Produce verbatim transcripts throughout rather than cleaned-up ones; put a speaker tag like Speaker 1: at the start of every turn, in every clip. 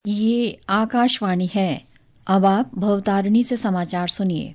Speaker 1: ये आकाशवाणी है। अब आप भवतारिणी से समाचार सुनिए।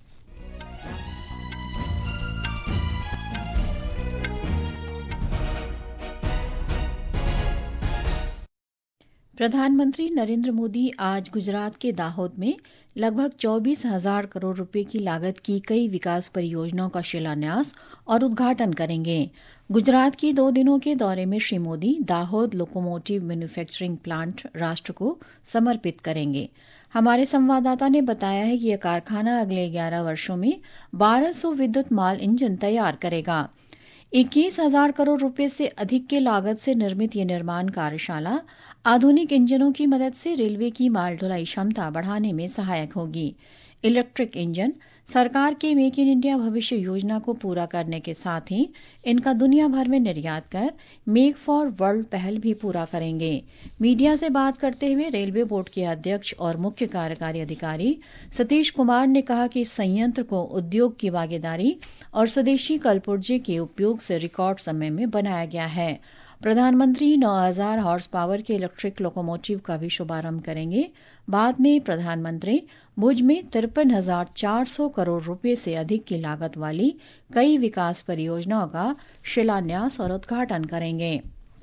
Speaker 1: प्रधानमंत्री नरेंद्र मोदी आज गुजरात के दाहोद में लगभग चौबीस हजार करोड़ रुपए की लागत की कई विकास परियोजनाओं का शिलान्यास और उद्घाटन करेंगे। गुजरात की दो दिनों के दौरे में Shri Modi Dahod locomotive manufacturing plant राष्ट्र को समर्पित करेंगे। हमारे संवाददाता ने बताया है कि यह कारखाना अगले ग्यारह वर्षों में बारह सौ विद्युत माल इंजन तैयार करेगा। इक्कीस हजार करोड़ रुपए से अधिक की लागत से निर्मित ये निर्माण कार्यशाला आधुनिक इंजनों की मदद से रेलवे की माल ढुलाई क्षमता बढ़ाने में सहायक होगी। इलेक्ट्रिक इंजन सरकार के मेक इन इंडिया भविष्य योजना को पूरा करने के साथ ही इनका दुनिया भर में निर्यात कर मेक फॉर वर्ल्ड पहल भी पूरा करेंगे। मीडिया से बात करते हुए रेलवे बोर्ड के अध्यक्ष और मुख्य कार्यकारी अधिकारी सतीश कुमार ने कहा कि इस संयंत्र को उद्योग की भागीदारी और स्वदेशी कलपुर्जे के उपयोग से रिकॉर्ड समय में बनाया गया है। प्रधानमंत्री नौ हजार हॉर्स पावर के इलेक्ट्रिक लोकोमोटिव का भी शुभारंभ करेंगे। बाद में प्रधानमंत्री भुज में तिरपन हजार चार सौ करोड़ रुपए से अधिक की लागत वाली कई विकास परियोजनाओं का शिलान्यास और उद्घाटन करेंगे।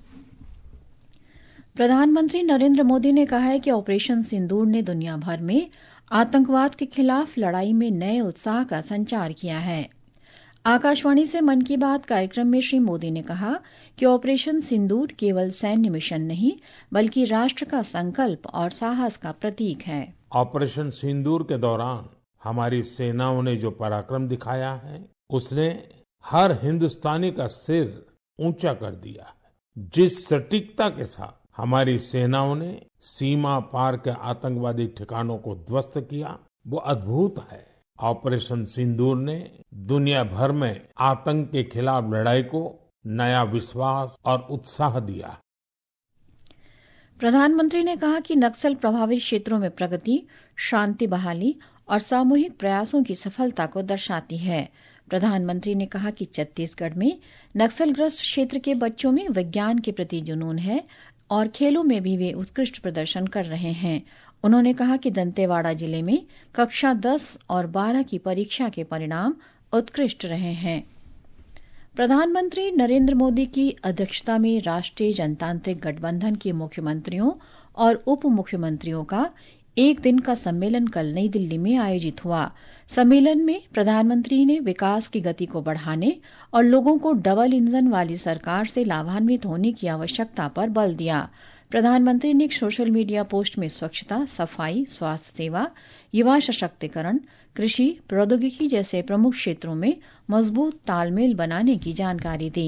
Speaker 1: प्रधानमंत्री नरेंद्र मोदी ने कहा है कि ऑपरेशन सिंदूर ने दुनिया भर में आतंकवाद के खिलाफ लड़ाई में नए उत्साह का संचार किया है। आकाशवाणी से मन की बात कार्यक्रम में श्री मोदी ने कहा कि ऑपरेशन सिंदूर केवल सैन्य मिशन नहीं बल्कि राष्ट्र का संकल्प और साहस का प्रतीक है।
Speaker 2: ऑपरेशन सिंदूर के दौरान हमारी सेनाओं ने जो पराक्रम दिखाया है उसने हर हिंदुस्तानी का सिर ऊंचा कर दिया है। जिस सटीकता के साथ हमारी सेनाओं ने सीमा पार के आतंकवादी ठिकानों को ध्वस्त किया वो अद्भुत है। ऑपरेशन सिंदूर ने दुनिया भर में आतंक के खिलाफ लड़ाई को नया विश्वास और उत्साह दिया।
Speaker 1: प्रधानमंत्री ने कहा कि नक्सल प्रभावित क्षेत्रों में प्रगति, शांति बहाली और सामूहिक प्रयासों की सफलता को दर्शाती है। प्रधानमंत्री ने कहा कि छत्तीसगढ़ में नक्सलग्रस्त क्षेत्र के बच्चों में विज्ञान के प्रति जुनून है और खेलों में भी वे उत्कृष्ट प्रदर्शन कर रहे हैं। उन्होंने कहा कि दंतेवाड़ा जिले में कक्षा दस और बारह की परीक्षा के परिणाम उत्कृष्ट रहे हैं। प्रधानमंत्री नरेंद्र मोदी की अध्यक्षता में राष्ट्रीय जनतांत्रिक गठबंधन के मुख्यमंत्रियों और उप मुख्यमंत्रियों का एक दिन का सम्मेलन कल नई दिल्ली में आयोजित हुआ। सम्मेलन में प्रधानमंत्री ने विकास की गति को बढ़ाने और लोगों को डबल इंजन वाली सरकार से लाभान्वित होने की आवश्यकता पर बल दिया। प्रधानमंत्री ने एक सोशल मीडिया पोस्ट में स्वच्छता, सफाई, स्वास्थ्य सेवा, युवा सशक्तिकरण, कृषि, प्रौद्योगिकी जैसे प्रमुख क्षेत्रों में मजबूत तालमेल बनाने की जानकारी दी।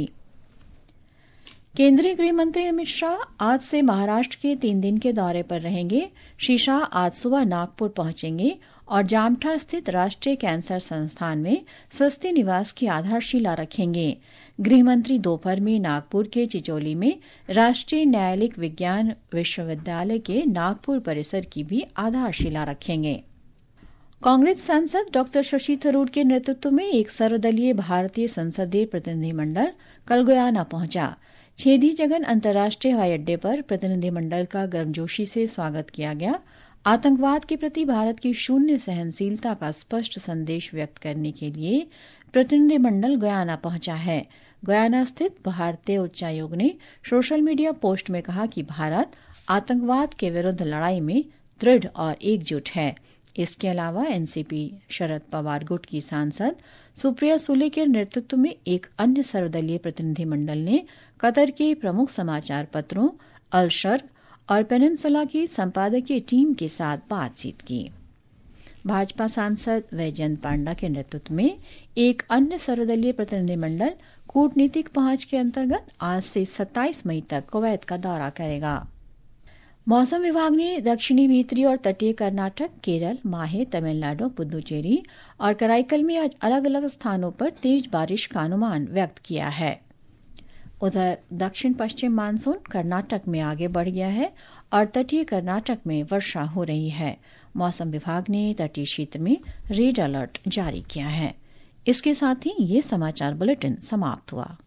Speaker 1: केंद्रीय गृह मंत्री अमित शाह आज से महाराष्ट्र के तीन दिन के दौरे पर रहेंगे। श्री शाह आज सुबह नागपुर पहुंचेंगे और जामठा स्थित राष्ट्रीय कैंसर संस्थान में स्वस्थ निवास की आधारशिला रखेंगे। गृह मंत्री दोपहर में नागपुर के चिचोली में राष्ट्रीय न्यायालयिक विज्ञान विश्वविद्यालय के नागपुर परिसर की भी आधारशिला रखेंगे। कांग्रेस सांसद डॉक्टर शशि थरूर के नेतृत्व में एक सर्वदलीय भारतीय संसदीय प्रतिनिधिमंडल कल गुयाना पहुंचा। छेदी जगन अंतर्राष्ट्रीय हवाई अड्डे पर प्रतिनिधिमंडल का गर्मजोशी से स्वागत किया गया। आतंकवाद के प्रति भारत की शून्य सहनशीलता का स्पष्ट संदेश व्यक्त करने के लिए प्रतिनिधिमंडल गयाना पहुंचा है। गयाना स्थित भारतीय उच्चायोग ने सोशल मीडिया पोस्ट में कहा कि भारत आतंकवाद के विरुद्ध लड़ाई में दृढ़ और एकजुट है। इसके अलावा एनसीपी शरद पवार गुट की सांसद सुप्रिया सुले के नेतृत्व में एक अन्य सर्वदलीय प्रतिनिधिमंडल ने कतर के प्रमुख समाचार पत्रों अल शर्क और पेनिनसुला की संपादकीय टीम के साथ बातचीत की। भाजपा सांसद वैजयंत पांडा के नेतृत्व में एक अन्य सर्वदलीय प्रतिनिधिमंडल कूटनीतिक पहुंच के अंतर्गत आज से सत्ताईस मई तक कुवैत का दौरा करेगा। मौसम विभाग ने दक्षिणी भीतरी और तटीय कर्नाटक, केरल, माहे, तमिलनाडु, पुदुचेरी और कराईकल में आज अलग अलग स्थानों पर तेज बारिश का अनुमान व्यक्त किया है। उधर दक्षिण पश्चिम मानसून कर्नाटक में आगे बढ़ गया है और तटीय कर्नाटक में वर्षा हो रही है। मौसम विभाग ने तटीय क्षेत्र में रेड अलर्ट जारी किया है। इसके साथ ही ये समाचार बुलेटिन समाप्त हुआ।